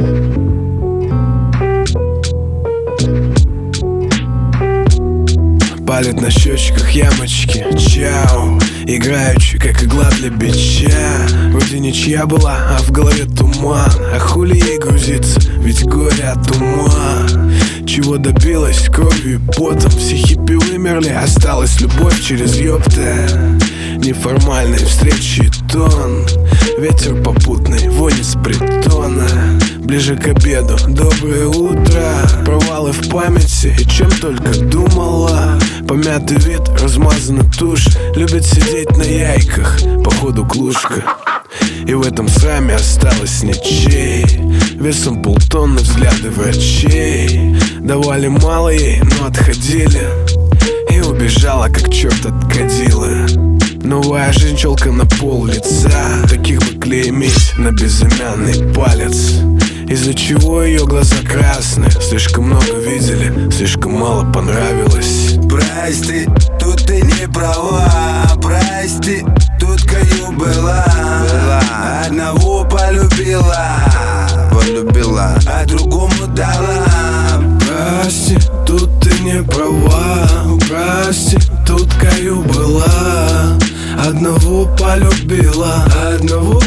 Палят на щечках ямочки, чау. Играючи, как игла для бича. Вроде ничья была, а в голове туман. А хули ей грузиться, ведь горе от ума. Чего добилась кровью и потом. Все хиппи вымерли, осталась любовь через ёпта. Неформальные встречи и тон. Ветер попутный, вонь из притона. Ближе к обеду, доброе утро. Провалы в памяти и чем только думала. Помятый вид, размазана тушь. Любит сидеть на яйках, походу клушка. И в этом сраме осталось ничей. Весом полтонны взгляды врачей. Давали мало ей, но отходили. И убежала, как черт от кадила. Новая жизнь, челка на пол лица. Таких бы клеймить на безымянный палец. Из-за чего ее глаза красные. Слишком много видели, слишком мало понравилось. Прости, тут ты не права. Прости, тут Каю была. Одного полюбила, а другому дала. Прости, тут ты не права. Прости, тут Каю была. Одного полюбила, а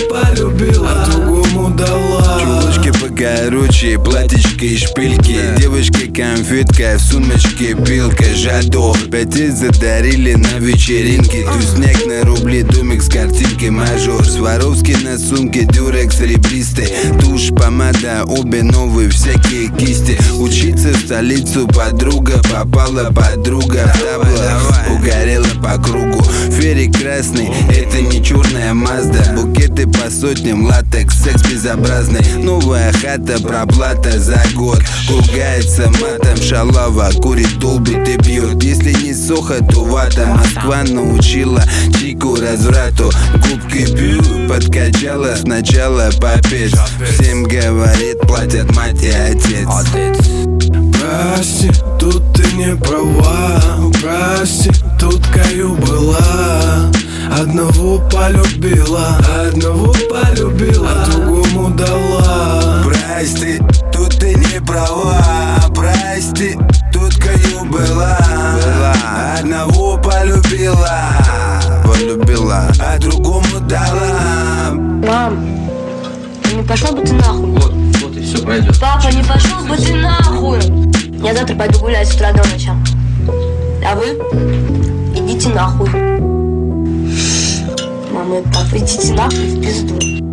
другому дала. Чулочки покороче, платьишко и шпильки. Девочка-конфетка, в сумочке пилка. Жадо, 5 задарили на вечеринке. Тусняк на рубли, домик с картинкой мажор. Сваровский на сумке, дюрекс ребристый. Тушь, помада, обе новые, всякие кисти. Учиться в столицу подруга, попала подруга в табло, угорела по кругу. Ферик красный, это не черная Мазда. Букеты по сотням, латекс, секс безобразный. Новая хата, проплата за год. Ругается матом, шалава, курит, долбит и пьет. Если не соха, то вата. Москва научила чику разврату. Губки пью, подкачала сначала попец. Всем говорит, платят мать и отец. Прости, тут ты не права. Прости, тут Каю была. Одного полюбила, а другому дала. Прости, тут ты не права. Прости, тут Каю была. Одного полюбила, а другому дала. Мам, не пошел бы ты нахуй. Вот и все пройдет. Папа, не пошел бы ты нахуй. Я завтра пойду гулять с утра до ночи. А вы идите нахуй. Мама и папа, идите нахуй в пизду.